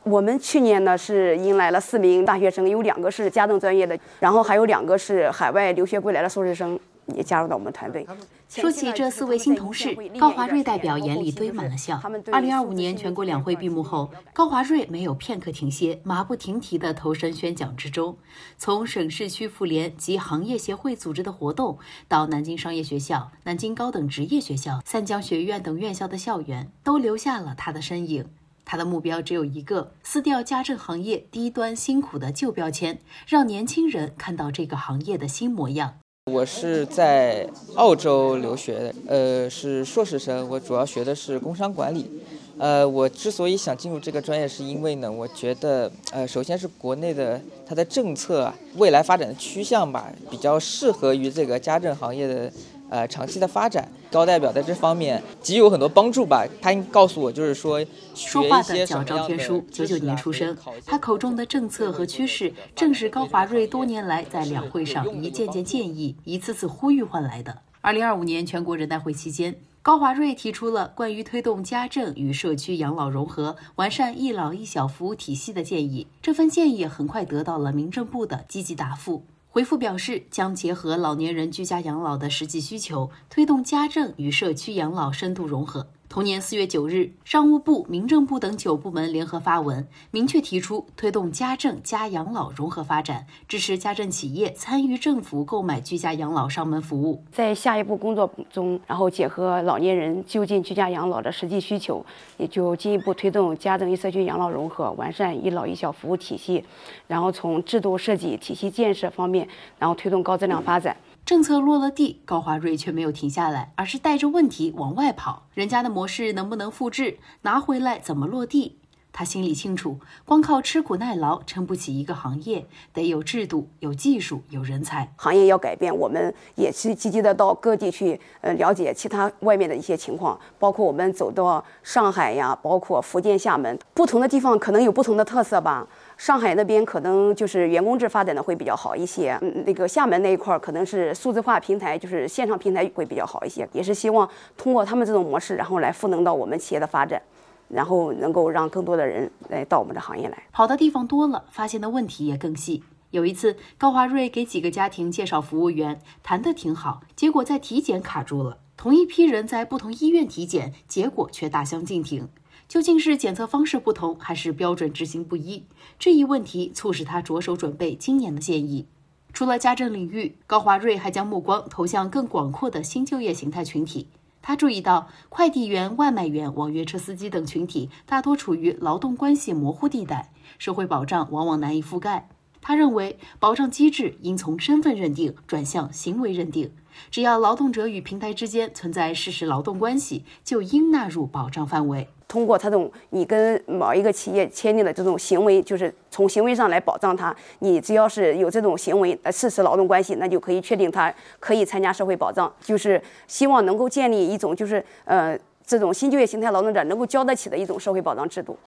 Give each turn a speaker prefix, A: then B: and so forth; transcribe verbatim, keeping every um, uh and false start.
A: 我们去年呢是迎来了四名大学生，有两个是家政专业的，然后还有两个是海外留学归来的硕士生也加入到我们团队。
B: 说起这四位新同事，高华瑞代表眼里堆满了笑。二零二五年全国两会闭幕后，高华瑞没有片刻停歇，马不停蹄地投身宣讲之中。从省市区妇联及行业协会组织的活动，到南京商业学校、南京高等职业学校、三江学院等院校的校园，都留下了他的身影。他的目标只有一个：撕掉家政行业低端辛苦的旧标签，让年轻人看到这个行业的新模样。
C: 我是在澳洲留学的，呃，是硕士生，我主要学的是工商管理。呃，我之所以想进入这个专业，是因为呢，我觉得，呃，首先是国内的它的政策啊，未来发展的趋向吧，比较适合于这个家政行业的呃长期的发展。高代表在这方面给予我很多帮助吧。他告诉我，就是说，
B: 说话的叫赵天书，九九年出生。他口中的政策和趋势，正是高华瑞多年来在两会上一件件建议、一次次呼吁换来的。二零二五年全国人大会期间，高华瑞提出了关于推动家政与社区养老融合、完善一老一小服务体系的建议。这份建议很快得到了民政部的积极答复。回复表示，将结合老年人居家养老的实际需求，推动家政与社区养老深度融合。同年四月九日，商务部、民政部等九部门联合发文，明确提出推动家政加养老融合发展，支持家政企业参与政府购买居家养老上门服务。
A: 在下一步工作中，然后结合老年人就近居家养老的实际需求，也就进一步推动家政与社区养老融合，完善一老一小服务体系，然后从制度设计、体系建设方面，然后推动高质量发展。
B: 政策落了地，高华瑞却没有停下来，而是带着问题往外跑。人家的模式能不能复制？拿回来怎么落地？他心里清楚，光靠吃苦耐劳撑不起一个行业，得有制度、有技术、有人才。
A: 行业要改变，我们也是积极的到各地去，呃，了解其他外面的一些情况，包括我们走到上海呀，包括福建、厦门，不同的地方可能有不同的特色吧。上海那边可能就是员工制发展的会比较好一些，嗯，那个厦门那一块可能是数字化平台，就是线上平台会比较好一些。也是希望通过他们这种模式，然后来赋能到我们企业的发展。然后能够让更多的人来到我们的行业来。
B: 跑的地方多了，发现的问题也更细。有一次，高华瑞给几个家庭介绍服务员，谈得挺好，结果在体检卡住了。同一批人在不同医院体检，结果却大相径庭。究竟是检测方式不同，还是标准执行不一？这一问题促使他着手准备今年的建议。除了家政领域，高华瑞还将目光投向更广阔的新就业形态群体。他注意到，快递员、外卖员、网约车司机等群体大多处于劳动关系模糊地带，社会保障往往难以覆盖。他认为，保障机制应从身份认定转向行为认定，只要劳动者与平台之间存在事实劳动关系，就应纳入保障范围。
A: 通过他这种你跟某一个企业签订的这种行为，就是从行为上来保障他，你只要是有这种行为呃事实劳动关系，那就可以确定他可以参加社会保障。就是希望能够建立一种就是呃这种新就业形态劳动者能够交得起的一种社会保障制度。